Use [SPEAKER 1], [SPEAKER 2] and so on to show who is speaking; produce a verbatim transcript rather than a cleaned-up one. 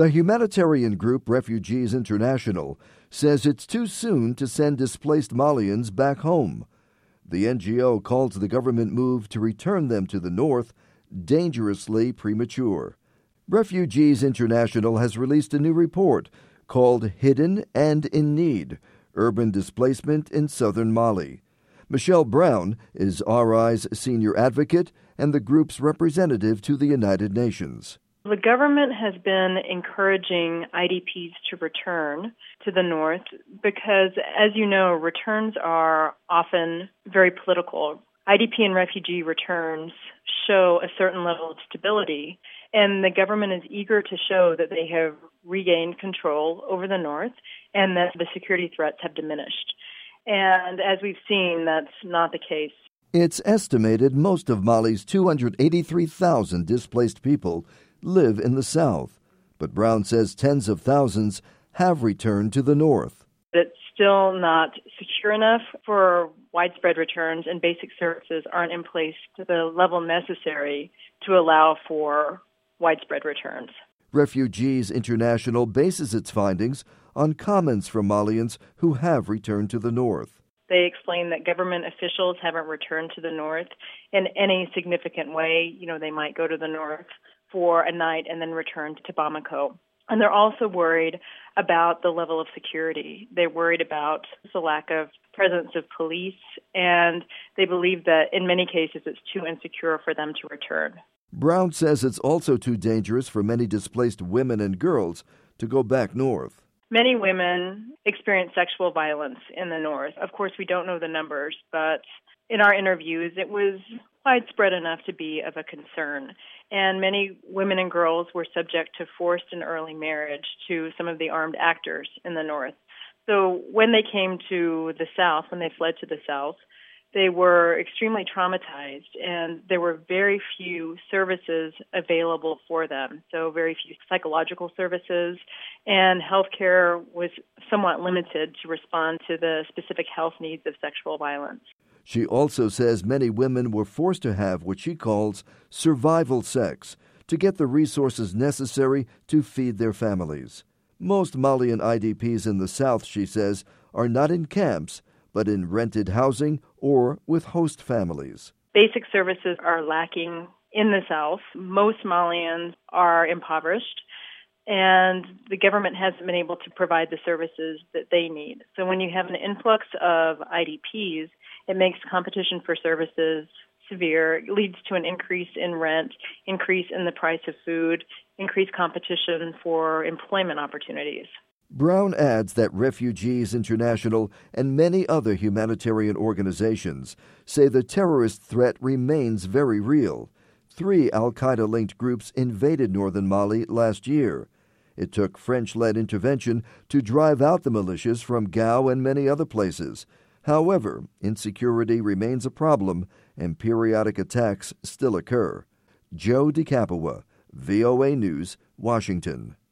[SPEAKER 1] The humanitarian group Refugees International says it's too soon to send displaced Malians back home. The N G O calls the government move to return them to the north dangerously premature. Refugees International has released a new report called Hidden and in Need: Urban Displacement in Southern Mali. Michelle Brown is R I's senior advocate and the group's representative to the United Nations.
[SPEAKER 2] The government has been encouraging I D Ps to return to the north because, as you know, returns are often very political. I D P and refugee returns show a certain level of stability, and the government is eager to show that they have regained control over the north and that the security threats have diminished. And as we've seen, that's not the case.
[SPEAKER 1] It's estimated most of Mali's two hundred eighty-three thousand displaced people live in the south, but Brown says tens of thousands have returned to the north.
[SPEAKER 2] It's still not secure enough for widespread returns, and basic services aren't in place to the level necessary to allow for widespread returns.
[SPEAKER 1] Refugees International bases its findings on comments from Malians who have returned to the north.
[SPEAKER 2] They explain that government officials haven't returned to the north in any significant way. You know, they might go to the north for a night and then return to Bamako. And they're also worried about the level of security. They're worried about the lack of presence of police, and they believe that in many cases it's too insecure for them to return.
[SPEAKER 1] Brown says it's also too dangerous for many displaced women and girls to go back north.
[SPEAKER 2] Many women experience sexual violence in the north. Of course, we don't know the numbers, but in our interviews, it was widespread enough to be of a concern. And many women and girls were subject to forced and early marriage to some of the armed actors in the north. So when they came to the south, when they fled to the south, they were extremely traumatized, and there were very few services available for them. So very few psychological services, and healthcare was somewhat limited to respond to the specific health needs of sexual violence.
[SPEAKER 1] She also says many women were forced to have what she calls survival sex to get the resources necessary to feed their families. Most Malian I D Ps in the south, she says, are not in camps, but in rented housing or with host families.
[SPEAKER 2] Basic services are lacking in the south. Most Malians are impoverished, and the government hasn't been able to provide the services that they need. So when you have an influx of I D Ps, it makes competition for services severe. It leads to an increase in rent, increase in the price of food, increased competition for employment opportunities.
[SPEAKER 1] Brown adds that Refugees International and many other humanitarian organizations say the terrorist threat remains very real. Three al-Qaeda-linked groups invaded northern Mali last year. It took French-led intervention to drive out the militias from Gao and many other places. However, insecurity remains a problem, and periodic attacks still occur. Joe DeCapua, V O A News, Washington.